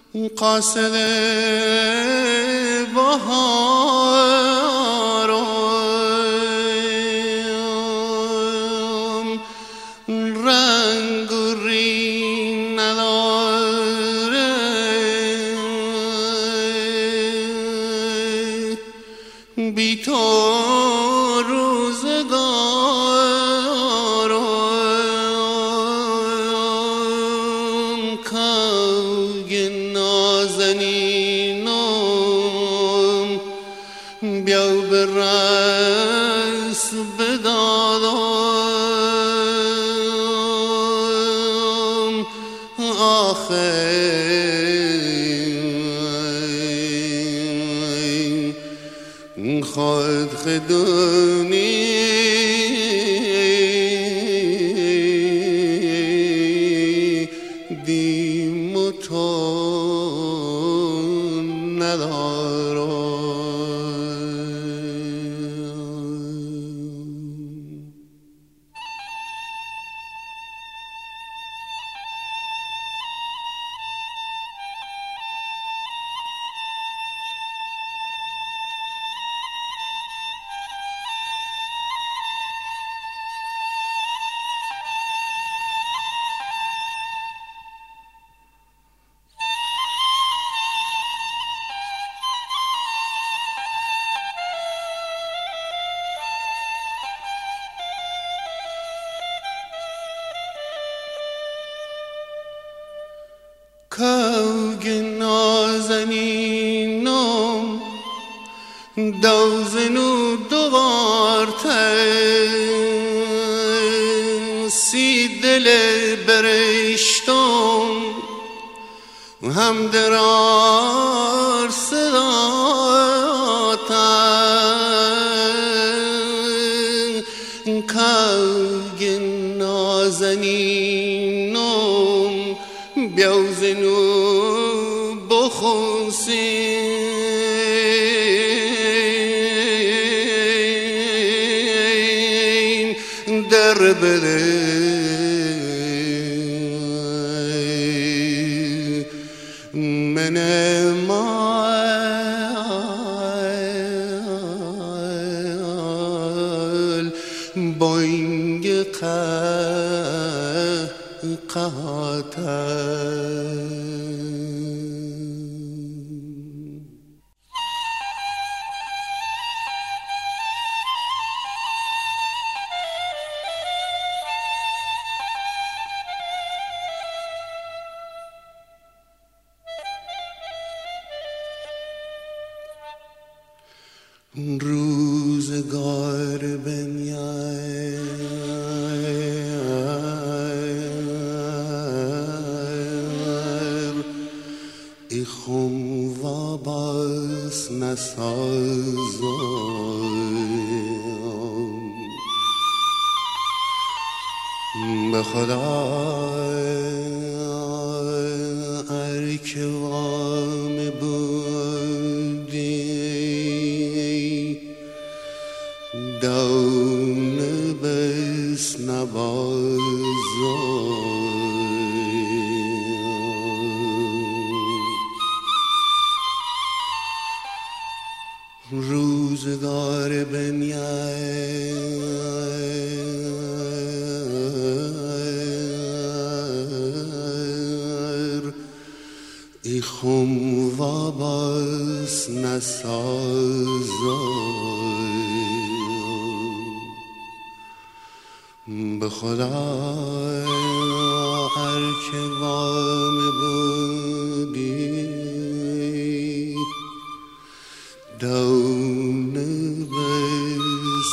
قاصد بهارم رنگ و ری نداره، بی تو روزگارم کوی نازنینم بیا به رقص بدادم آخه خود خدونی دیم و تو ندارم. کوی نازنینم دوزنو دوارته سی دل برشتم هم درار صداتن کوی نازنینم بیازنو بخونسین در بده من مال بوینگ قهقهاتن. روزگار بنیار ای خم و باس نسازم به خدا ارکوام بودی دون بس نبازم روزگار بنیار ای خم و باس نسازم به خدا ارکوام بودی دون بس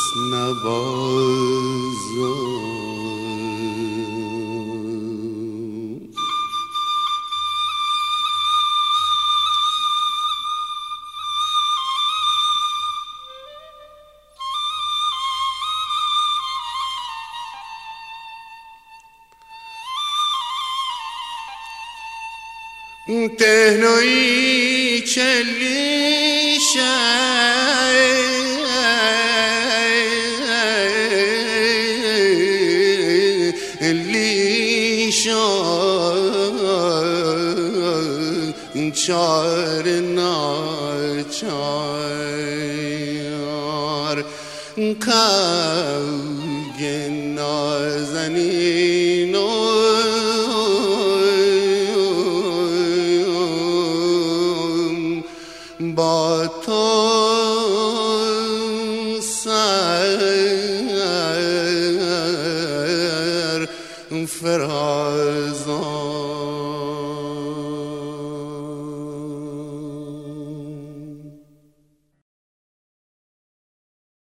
نبازم. تهنوی چلیشه لیشا چار ناچار کوگ نازنین با تو سر فرار